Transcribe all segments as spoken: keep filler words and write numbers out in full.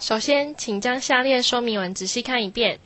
首先，请将下列说明文仔细看一遍。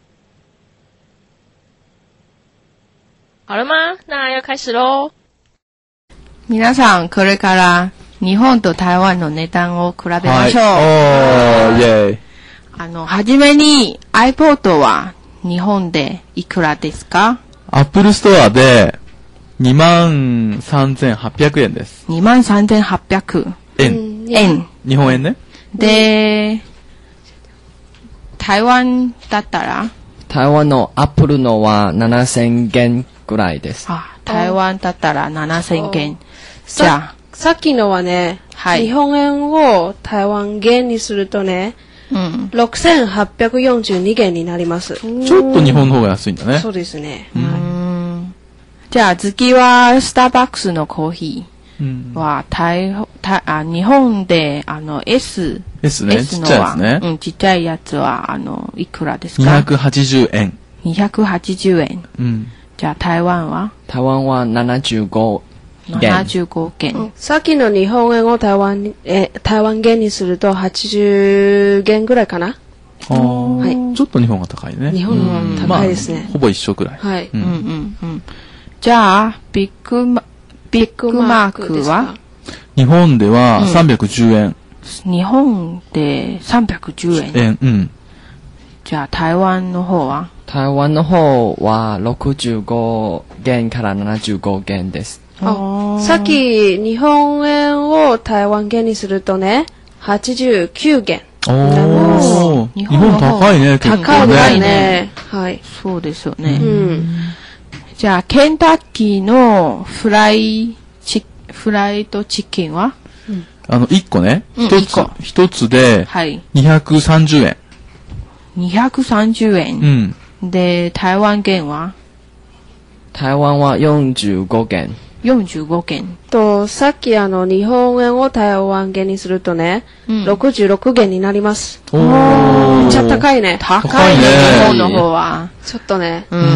好了吗？那要开始咯。 皆さん、これから日本と台湾の値段を比べましょう。 はい、おー、イェイ。 あの、はじめに iPod は日本でいくらですか？ アップルストアでにまんさんぜんはっぴゃくえんです。 にまんさんぜんはっぴゃくえん。円。 日本円ね。 で、台湾だったら台湾のアップルのはななせんえんぐらいです。 あ、台湾だったらななせんえん。じゃあ、 さっきのはね、はい、日本円を台湾元にするとね、うん、ろくせんはっぴゃくよんじゅうにえんになります。 ちょっと日本の方が安いんだね。 そうですね。 うん、じゃあ次はスターバックスのコーヒーは、台台あ日本であの S S ね、ちっちゃいですね。 うん、ちっちゃいやつはあのいくらですか？ にひゃくはちじゅうえん。 にひゃくはちじゅうえん。うん。じゃあ台湾は？ 台湾はななじゅうごえん。 ななじゅうごえん、うん。 さっきの日本円を台湾え台湾元にするとはちじゅうえんぐらいかな。 あはい。ちょっと日本が高いね。 日本は高いですね。 まあ、ほぼ一緒くらい。 はい。 うんうんうん。じゃあビッグマビッグマークは？ 日本ではさんびゃくじゅうえん。うん、 日本でさんびゃくじゅうえん。 円、うん。 じゃあ台湾の方は？ 台湾の方はろくじゅうごえんからななじゅうごえんです。 あさっき日本円を台湾元にするとね、はちじゅうきゅうえん。 おー、日本高いね、結構ね。 高いね。はい。 そうですよね。 うん。 じゃあ、ケンタッキーのフライチ、フライドチキンは？ うん、あの、いっこね。一、うん、つ、一つで、 はい。 にひゃくさんじゅうえん。 にひゃくさんじゅうえん。うん。で、台湾元は？ 台湾はよんじゅうごえん。 よんじゅうごえん。 と、さっきあの、日本円を台湾元にするとね、うん、ろくじゅうろくえんになります。 おー。 めっちゃ高いね。 高いね、日本の方は。 ちょっとね。 うんうんうん。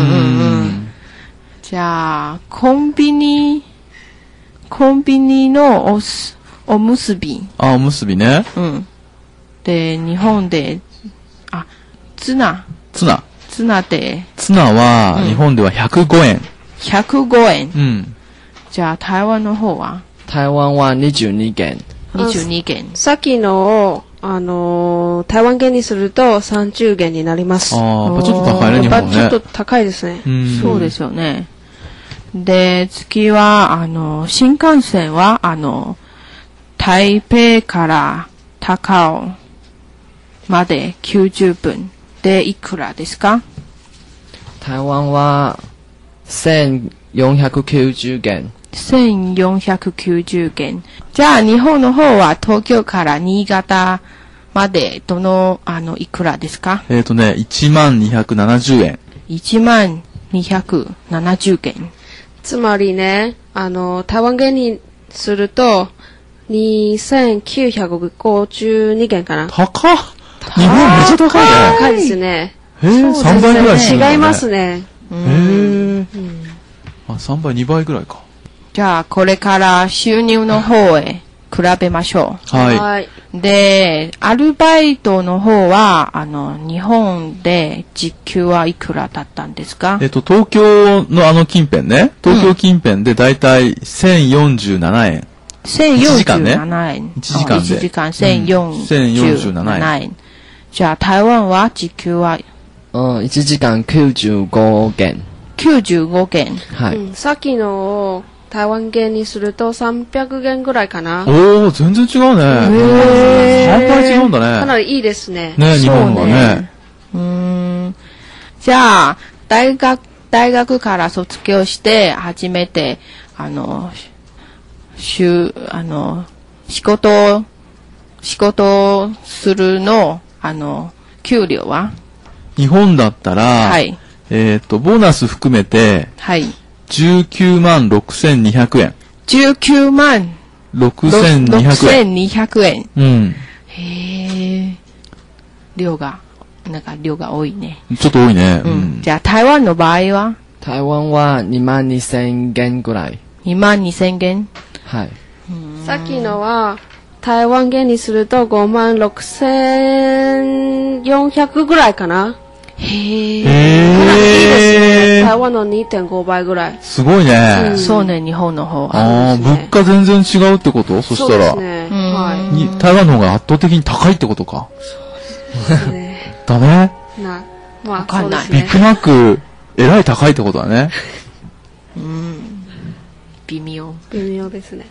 じゃあ、コンビニ、コンビニのおす、おむすび。 あ、おむすびね。 うん。で、日本で、あ、ツナ。 ツナ。 ツナで。 ツナは、日本ではひゃくごえん。 ひゃくごえん。 うん。 じゃあ、台湾の方は？ 台湾はにじゅうにえん。 にじゅうにえん。 さっきのを、あのー、台湾元にするとさんじゅうえんになります。 ああ、やっぱちょっと高いね、日本ね。 やっぱちょっと高いですね。 うん、そうですよね。で、次は、あの、新幹線は、あの、台北から高雄まできゅうじゅっぷんでいくらですか？ 台湾はせんよんひゃくきゅうじゅうえん。 せんよんひゃくきゅうじゅうえん。じゃあ、日本の方は東京から新潟までどの、あの、いくらですか？ えっとね、いちまんにひゃくななじゅうえん。 いちまんにひゃくななじゅうえん。 つまりね、あの、台湾元にすると、にせんきゅうひゃくごじゅうにえんかな。 高っ！日本めっちゃ高いね。 高いですね。 えー、さんばいぐらいするんだね。 違いますね。 へー。あ、さんばい、にばいぐらいか。 じゃあ、これから収入の方へ比べましょう。はい。はい。 で、アルバイトの方は、あの、日本で時給はいくらだったんですか？ えっと、東京のあの近辺ね。東京近辺でだいたいせんよんじゅうななえん。 せんよんじゅうななえん。 いちじかんで。 いちじかんせんよんじゅうななえん。じゃあ、台湾は時給は？ うん、いちじかんきゅうじゅうごえん。 きゅうじゅうごえん。 はい、 うん。さっきのを台湾元にするとさんびゃくえんぐらいかな。 おー、全然違うね。へー。さんばい違うんだね。 かなりいいですね。 ね、日本はね。 うーん。じゃあ、大学、大学から卒業して初めて、あの、しゅ、あの、仕事、仕事するの、あの、給料は？ 日本だったら、 はい。 えっと、ボーナス含めて、 はい。 じゅうきゅうまんろくせんにひゃくえん。 じゅうきゅうまんろくせんにひゃくえん。 ろくせんにひゃくえん。 うん。 へえ。量が、なんか量が多いね。 ちょっと多いね。 うん。うん、じゃあ、台湾の場合は？ 台湾はにまんにせんえんぐらい。 にまんにせんえん？ はい。 さっきのは、台湾元にするとごまんろくせせんよんひゃくぐらいかな。 へへえ。 かなりいいですね。 ー。 台湾の にてんご 倍ぐらい。 すごいね。 うんそうね、日本の方は。 ああ、 そうですね物価全然違うってことそしたら。 そうですね。はに台湾の方が圧倒的に高いってことか。 い。ですね。 だね。 な、まあ、 わかんないそうですね。 ビッグマック、えらい高いってことだね。 微妙。 微妙ですね。